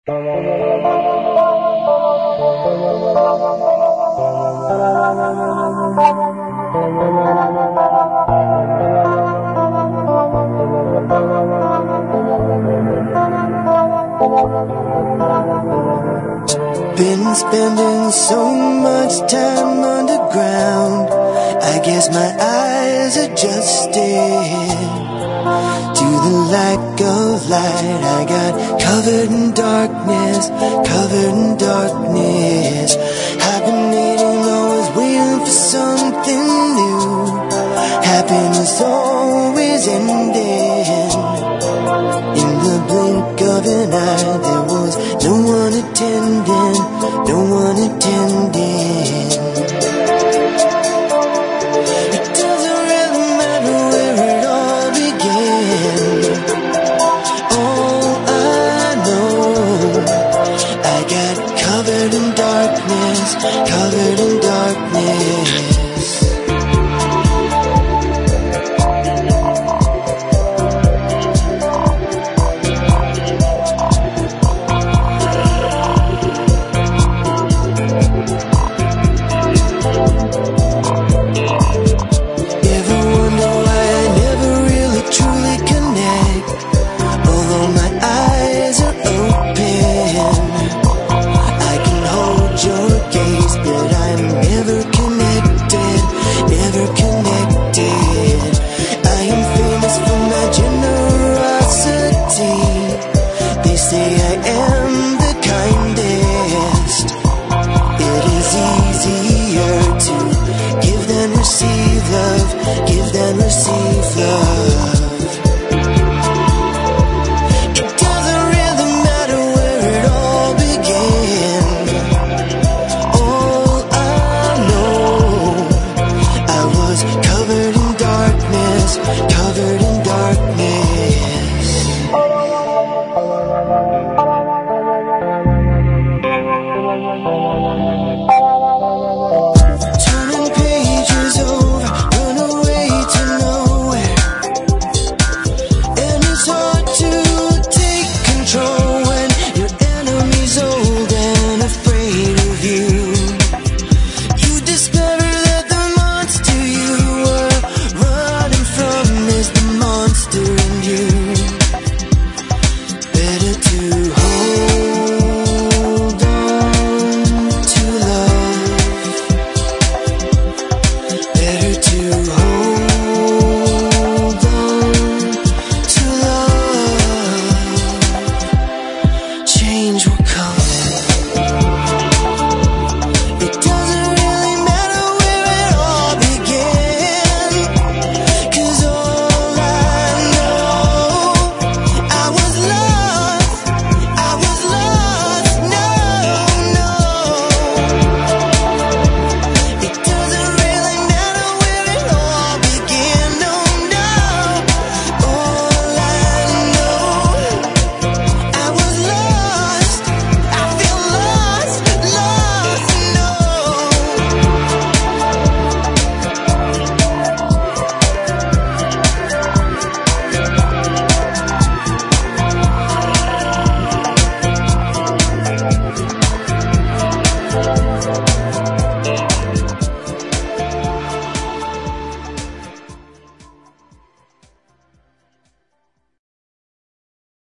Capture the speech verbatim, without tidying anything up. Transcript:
Been spending so much time underground, I guess my eyes adjusted to the lack of light. I got covered in darkness, covered in darkness. Hibernating, always waiting for something new. Happiness always ending. In the blink of an eye, there was no one attending, no one attending. It doesn't really matter where it all began. All I know, I got covered in darkness, covered in darkness. Give and receive love. It doesn't really matter where it all began. All I know, I was covered in darkness, covered in darkness. Turning pages over, run away to nowhere. And it's hard to take control when your enemy's old and afraid of you. You discover that the monster you were running from is the monster in you. Better to hold on to love. Better to hold on to love. Change will